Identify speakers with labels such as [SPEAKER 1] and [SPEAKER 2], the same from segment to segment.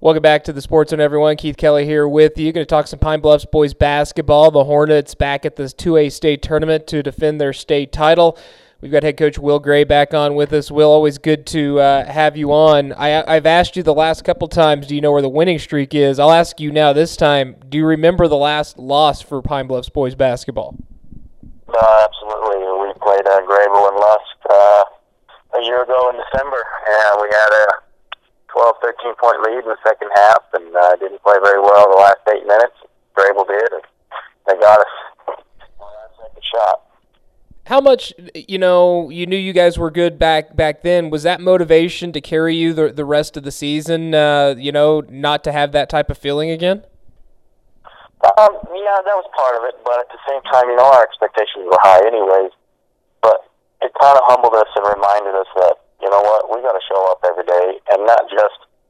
[SPEAKER 1] Welcome back to the Sports Zone, everyone. Keith Kelly here with you. Going to talk some Pine Bluffs boys basketball. The Hornets back at this 2A state tournament to defend their state title. We've got head coach Will Gray back on with us. Will, always good to have you on. I've asked you the last couple times, do you know where the winning streak is? I'll ask you now this time, do you remember the last loss for Pine Bluffs boys basketball?
[SPEAKER 2] Absolutely. We played Grayville and Lusk a year ago in December, and we had a 12, 13-point lead in the second half, and didn't play very well the last 8 minutes. Grayville did, and they got us on our second shot.
[SPEAKER 1] How much, you knew you guys were good back then. Was that motivation to carry you the rest of the season, not to have that type of feeling again?
[SPEAKER 2] Yeah, that was part of it, but at the same time, our expectations were high anyways. But it kind of humbled us and reminded us that, you know what, we got to show up every day, and not just,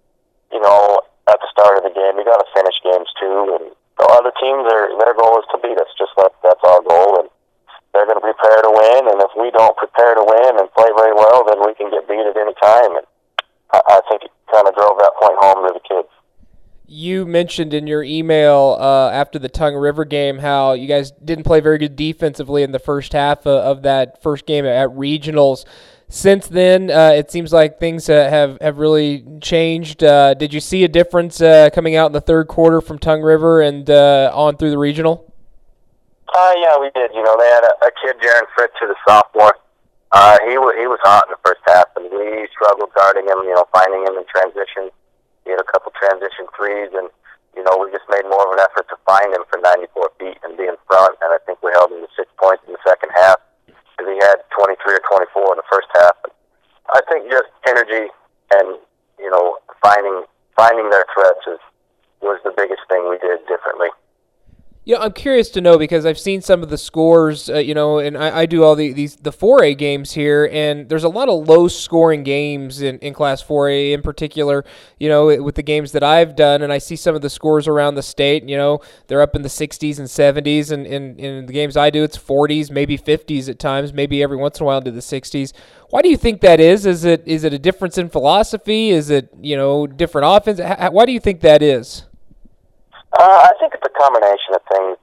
[SPEAKER 2] at the start of the game. We got to finish games too, and the other teams, their goal is to beat us, just like that's our goal, and they're going to prepare to win, and if we don't prepare to win and play very well, then we can get beat at any time, and I think it kind of drove that point home to the kids.
[SPEAKER 1] You mentioned in your email after the Tongue River game how you guys didn't play very good defensively in the first half of that first game at regionals. Since then, it seems like things have really changed. Did you see a difference coming out in the third quarter from Tongue River and on through the regional?
[SPEAKER 2] Yeah, we did. They had a kid, Jaron Fritz, who's a sophomore. He was hot in the first half, and we struggled guarding him, finding him in transition. He had a couple transition threes, and, we just made more of an effort to find him for 94 feet and be in front, and I think we held him to 6 points in the second half, because he had 23 or 24 in the first half. I think just energy and, finding their threats was the biggest thing we did differently.
[SPEAKER 1] I'm curious to know because I've seen some of the scores, and I do all the 4A games here, and there's a lot of low-scoring games in Class 4A in particular, with the games that I've done, and I see some of the scores around the state, they're up in the 60s and 70s, and in the games I do, it's 40s, maybe 50s at times, maybe every once in a while into the 60s. Why do you think that is? Is it a difference in philosophy? Is it, different offense? Why do you think that is?
[SPEAKER 2] I think it's a combination of things.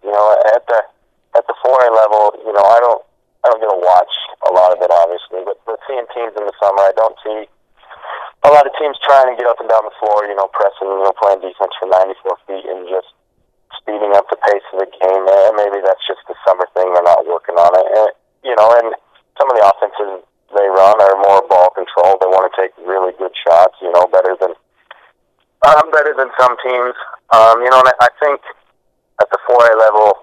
[SPEAKER 2] At the 4A level, I don't get to watch a lot of it, obviously, but seeing teams in the summer, I don't see a lot of teams trying to get up and down the floor, pressing, playing defense for 94 feet and just speeding up the pace of the game. And maybe that's just the summer thing; they're not working on it. And some of the offenses they run are more ball control. They want to take really good shots, better than some teams. And I think at the 4A level,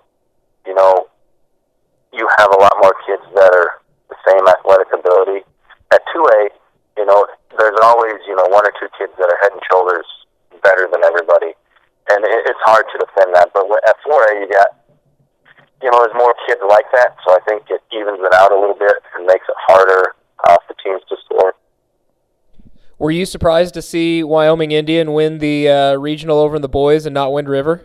[SPEAKER 2] you have a lot more kids that are the same athletic ability. At 2A, there's always, one or two kids that are head and shoulders better than everybody. And it's hard to defend that. But at 4A, you got, there's more kids like that. So I think it evens it out a little bit and makes it harder for teams to score.
[SPEAKER 1] Were you surprised to see Wyoming Indian win the regional over in the boys and not Wind River?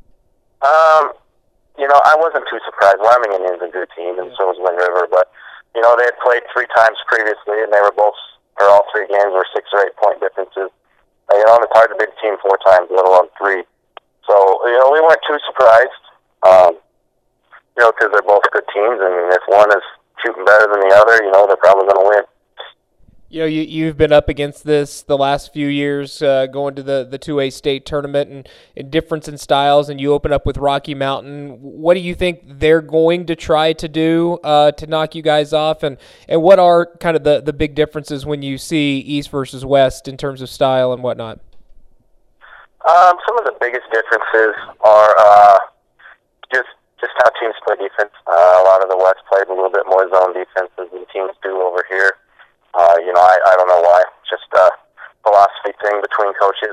[SPEAKER 2] I wasn't too surprised. Wyoming Indian's a good team, and so was Wind River. But, they had played 3 times previously, and they were all 3 games were 6 or 8 point differences. It's hard to beat a team 4 times, let alone 3. So, we weren't too surprised, because they're both good teams, and if one is shooting better than the other, they're probably going to win.
[SPEAKER 1] You've been up against this the last few years, going to the 2A state tournament and difference in styles, and you open up with Rocky Mountain. What do you think they're going to try to do to knock you guys off, and what are kind of the big differences when you see East versus West in terms of style and whatnot?
[SPEAKER 2] Some of the biggest differences are just how teams play defense. A lot of the West plays a little bit more zone defenses than teams do over here. I don't know why. Just a philosophy thing between coaches.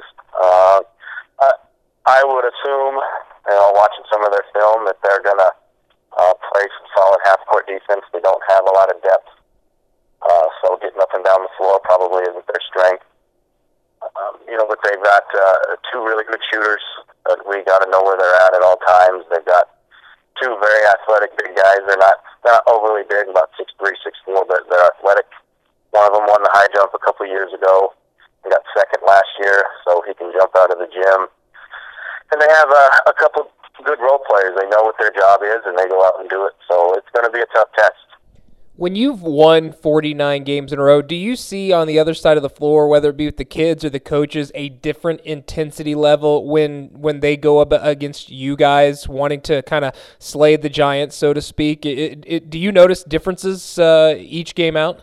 [SPEAKER 2] I would assume, watching some of their film, that they're going to play some solid half-court defense. They don't have a lot of depth, so getting up and down the floor probably isn't their strength. But they've got 2 really good shooters. We got to know where they're at all times. They've got 2 very athletic big guys. They're not overly big, about 6'3", 6'4", but they're athletic. One of them won the high jump a couple of years ago. He got second last year, so he can jump out of the gym. And they have a couple good role players. They know what their job is, and they go out and do it. So it's going to be a tough test.
[SPEAKER 1] When you've won 49 games in a row, do you see on the other side of the floor, whether it be with the kids or the coaches, a different intensity level when they go up against you guys, wanting to kind of slay the Giants, so to speak? Do you notice differences each game out?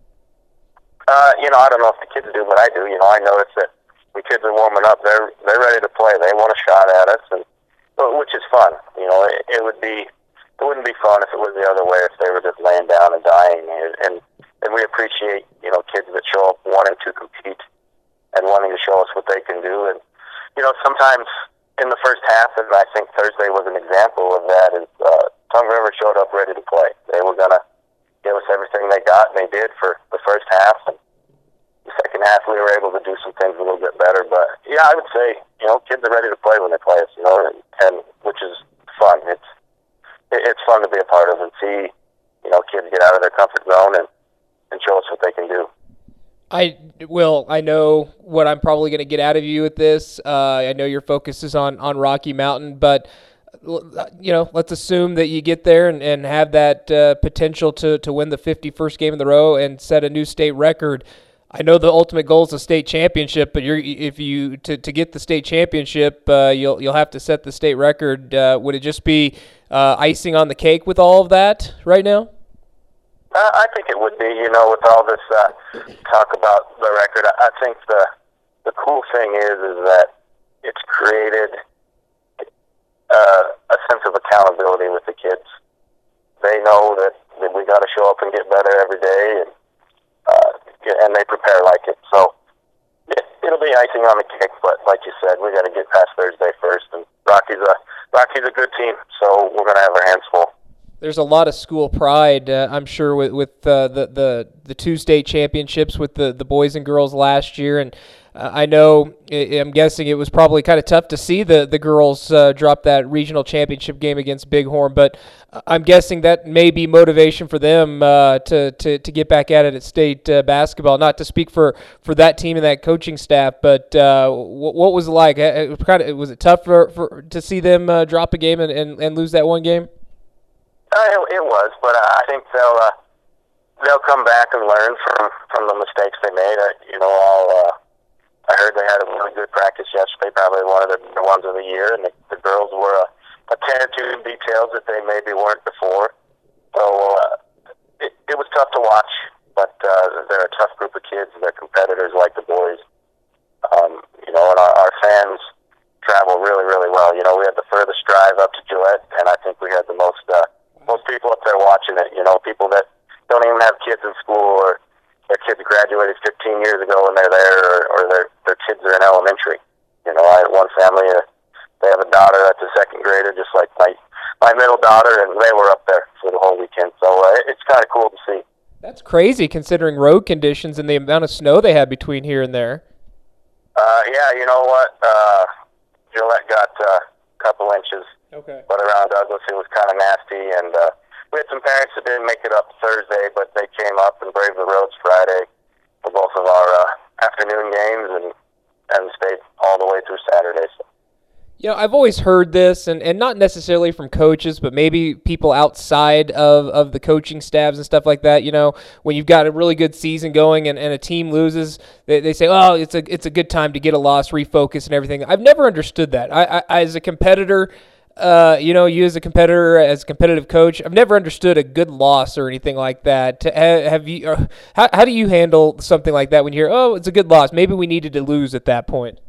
[SPEAKER 2] I don't know if the kids do, but I do. I notice that the kids are warming up. They're ready to play. They want a shot at us, which is fun. It wouldn't be fun if it was the other way, if they were just laying down and dying. And we appreciate, kids that show up wanting to compete and wanting to show us what they can do. And, sometimes in the first half, and I think Thursday was an example of that, is Tongue River showed up ready to play. They were going to give us everything they got, and they did for the first half. And the second half, we were able to do some things a little bit better. But, yeah, I would say, kids are ready to play when they play us, and which is fun. It's fun to be a part of and see, kids get out of their comfort zone and show us what they can do.
[SPEAKER 1] I know what I'm probably going to get out of you with this. I know your focus is on Rocky Mountain, but let's assume that you get there and have that potential to win the 51st game in a row and set a new state record. I know the ultimate goal is the state championship, but to get the state championship, you'll have to set the state record. Would it just be icing on the cake with all of that right now?
[SPEAKER 2] I think it would be. With all this talk about the record, I think the cool thing is that it's created a sense of accountability with the kids. They know that we got to show up and get better every day, and they prepare like it. So it'll be icing on the cake, but like you said, we got to get past Thursday first. And Rocky's a good team, so we're going to have our hands full.
[SPEAKER 1] There's a lot of school pride, I'm sure, with the two state championships with the boys and girls last year, and I'm guessing it was probably kind of tough to see the girls drop that regional championship game against Bighorn, but I'm guessing that may be motivation for them to get back at it at state basketball. Not to speak for that team and that coaching staff, but what was it like? Was it tough to see them drop a game and lose that one game?
[SPEAKER 2] It was, but I think they'll come back and learn from the mistakes they made. I heard they had a really good practice yesterday, probably one of the ones of the year, and the girls were attentive to details that they maybe weren't before. So it was tough to watch, but they're a tough group of kids. They're competitors like the boys. And our fans travel really, really well. We had the furthest drive up to Gillette, and I think we had the most people up there watching it. People that don't even have kids in school, or their kids graduated 15 years ago and they're there, or their kids are in elementary. I had one family, they have a daughter that's a second grader, just like my middle daughter, and they were up there for the whole weekend. So it's kind of cool to see.
[SPEAKER 1] That's crazy considering road conditions and the amount of snow they had between here and there.
[SPEAKER 2] Yeah, you know what? Gillette got a couple inches.
[SPEAKER 1] Okay.
[SPEAKER 2] But around Douglas, it was kind of nasty, and we had some parents that didn't make it up Thursday, but they came up and braved the roads Friday for both of our afternoon games and stayed all the way through Saturday. So.
[SPEAKER 1] I've always heard this, and not necessarily from coaches, but maybe people outside of the coaching staffs and stuff like that. When you've got a really good season going and a team loses, they say, "Oh, it's a good time to get a loss, refocus, and everything." I've never understood that. I as a competitor. You as a competitor, as a competitive coach, I've never understood a good loss or anything like that. Have you? How do you handle something like that when you hear, "Oh, it's a good loss. Maybe we needed to lose at that point"?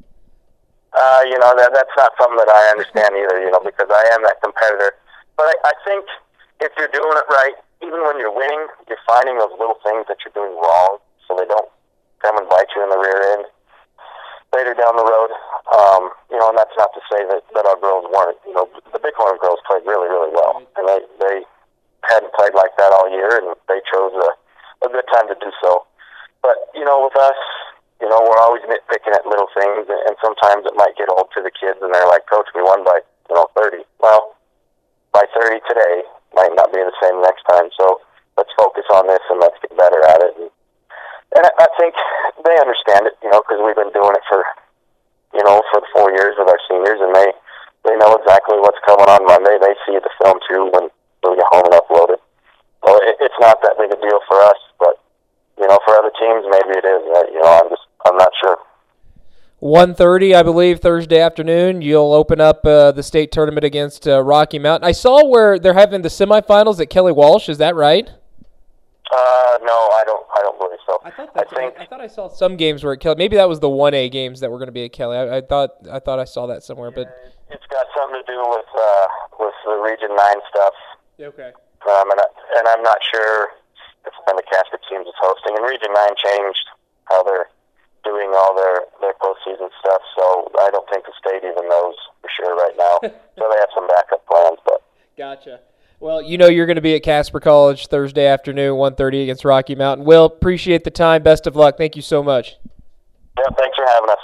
[SPEAKER 2] That's not something that I understand either. Because I am that competitor. But I think if you're doing it right, even when you're winning, you're finding those little things that you're doing wrong, so they don't come and bite you in the rear end later down the road. And that's not to say that our girls weren't. The Bighorn girls played really, really well. And they hadn't played like that all year, and they chose a good time to do so. But, with us, we're always nitpicking at little things, and sometimes it might get old to the kids, and they're like, "Coach, we won by, 30. Well, by 30 today might not be the same next time, so let's focus on this and let's get better at it. And I think they understand it. because we've been doing it for, for the 4 years with our seniors, and they know exactly what's coming on Monday. They see the film too when we get home and upload it. So it's not that big a deal for us, but for other teams maybe it is. I'm not sure.
[SPEAKER 1] 1:30, I believe, Thursday afternoon. You'll open up the state tournament against Rocky Mountain. I saw where they're having the semifinals at Kelly Walsh. Is that right?
[SPEAKER 2] No, I don't believe so.
[SPEAKER 1] I thought I saw some games where at Kelly. Maybe that was the 1A games that were going to be at Kelly. I thought I saw that somewhere, but
[SPEAKER 2] it's got something to do with the Region 9 stuff.
[SPEAKER 1] Okay.
[SPEAKER 2] And I'm not sure if the Casper teams is hosting. And Region 9 changed how they're doing all their postseason stuff, so I don't think the state even knows for sure right now. So they have some backup plans, but.
[SPEAKER 1] Gotcha. Well, you're going to be at Casper College Thursday afternoon, 1:30 against Rocky Mountain. Will, appreciate the time. Best of luck. Thank you so much.
[SPEAKER 2] Yeah, thanks for having us.